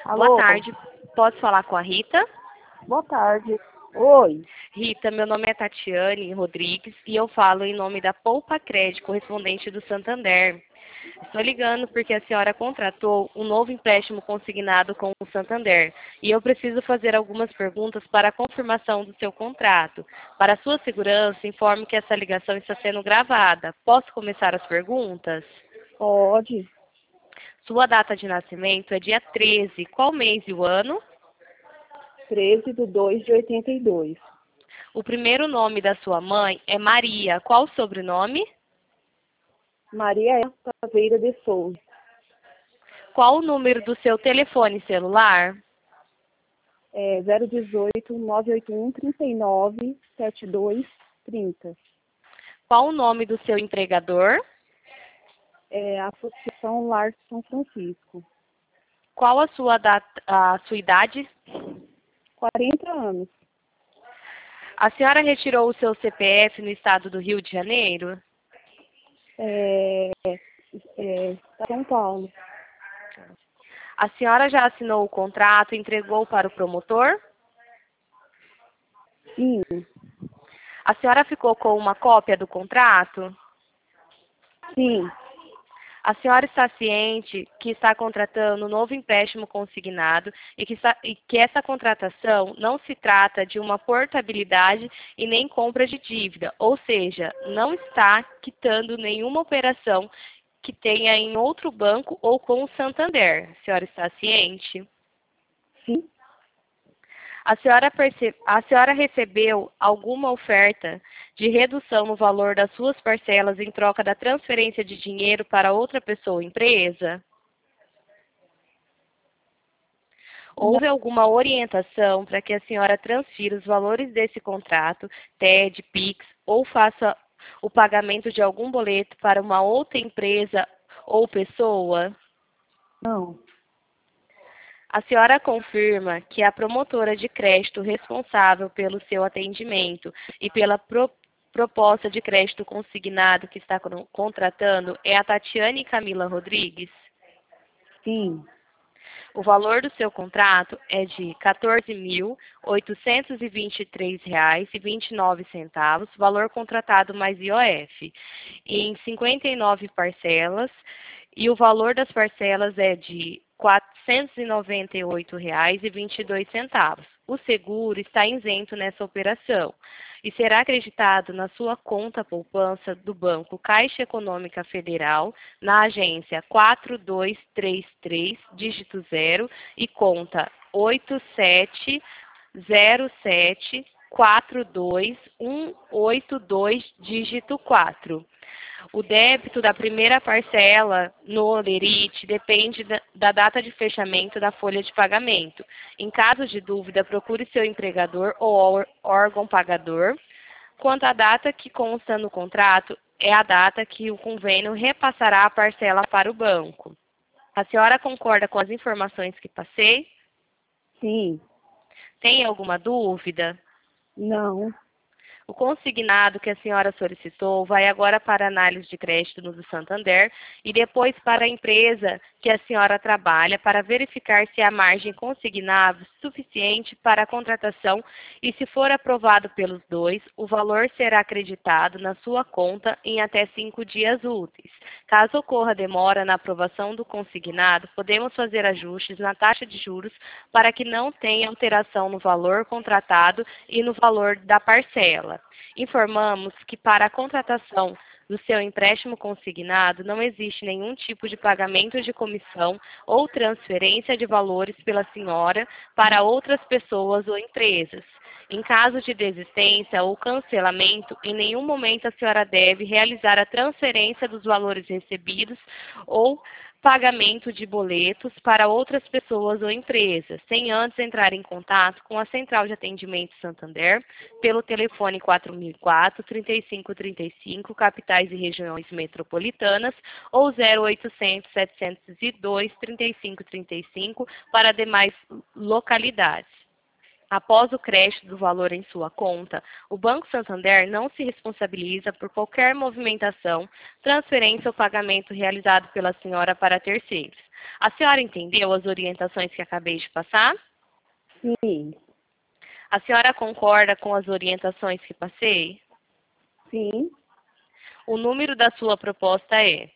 Boa Alô? tarde. Posso falar com a Rita? Boa tarde. Oi. Rita, meu nome é Tatiane Rodrigues e eu falo em nome da Poupa Crédito, correspondente do Santander. Estou ligando porque a senhora contratou um novo empréstimo consignado com o Santander e eu preciso fazer algumas perguntas para a confirmação do seu contrato. Para sua segurança, informe que essa ligação está sendo gravada. Posso começar as perguntas? Pode. Sua data de nascimento é dia 13. Qual mês e o ano? 13/2/82. O primeiro nome da sua mãe é Maria. Qual o sobrenome? Maria Elsa Taveira de Souza. Qual o número do seu telefone celular? 018 981 39 7230. Qual o nome do seu empregador? Associação Lar São Francisco. Qual a sua idade? 40 anos. A senhora retirou o seu CPF no estado do Rio de Janeiro? São Paulo. A senhora já assinou o contrato e entregou para o promotor? Sim. A senhora ficou com uma cópia do contrato? Sim. A senhora está ciente que está contratando um novo empréstimo consignado e que essa contratação não se trata de uma portabilidade e nem compra de dívida, ou seja, não está quitando nenhuma operação que tenha em outro banco ou com o Santander. A senhora está ciente? Sim. A senhora recebeu alguma oferta de redução no valor das suas parcelas em troca da transferência de dinheiro para outra pessoa ou empresa? Houve alguma orientação para que a senhora transfira os valores desse contrato, TED, PIX, ou faça o pagamento de algum boleto para uma outra empresa ou pessoa? Não. A senhora confirma que a promotora de crédito responsável pelo seu atendimento e pela proposta de crédito consignado que está contratando é a Tatiane Camila Rodrigues? Sim. O valor do seu contrato é de R$ 14.823,29, valor contratado mais IOF, em 59 parcelas, e o valor das parcelas é de R$ 498,22. O seguro está isento nessa operação e será acreditado na sua conta poupança do Banco Caixa Econômica Federal, na agência 4233, dígito 0, e conta 8707428182, dígito 4. O débito da primeira parcela no Olerite depende da data de fechamento da folha de pagamento. Em caso de dúvida, procure seu empregador ou órgão pagador. Quanto à data que consta no contrato, é a data que o convênio repassará a parcela para o banco. A senhora concorda com as informações que passei? Sim. Tem alguma dúvida? Não. O consignado que a senhora solicitou vai agora para a análise de crédito no do Santander e depois para a empresa que a senhora trabalha para verificar se há margem consignável suficiente para a contratação e, se for aprovado pelos dois, o valor será acreditado na sua conta em até 5 dias úteis. Caso ocorra demora na aprovação do consignado, podemos fazer ajustes na taxa de juros para que não tenha alteração no valor contratado e no valor da parcela. Informamos que para a contratação do seu empréstimo consignado não existe nenhum tipo de pagamento de comissão ou transferência de valores pela senhora para outras pessoas ou empresas. Em caso de desistência ou cancelamento, em nenhum momento a senhora deve realizar a transferência dos valores recebidos ou pagamento de boletos para outras pessoas ou empresas, sem antes entrar em contato com a Central de Atendimento Santander pelo telefone 4004-3535, capitais e regiões metropolitanas, ou 0800 702 3535 para demais localidades. Após o crédito do valor em sua conta, o Banco Santander não se responsabiliza por qualquer movimentação, transferência ou pagamento realizado pela senhora para terceiros. A senhora entendeu as orientações que acabei de passar? Sim. A senhora concorda com as orientações que passei? Sim. O número da sua proposta é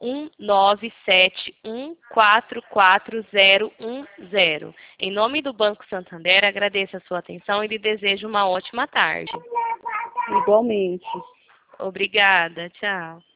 1971444010. Em nome do Banco Santander, agradeço a sua atenção e lhe desejo uma ótima tarde. Igualmente. Obrigada. Tchau.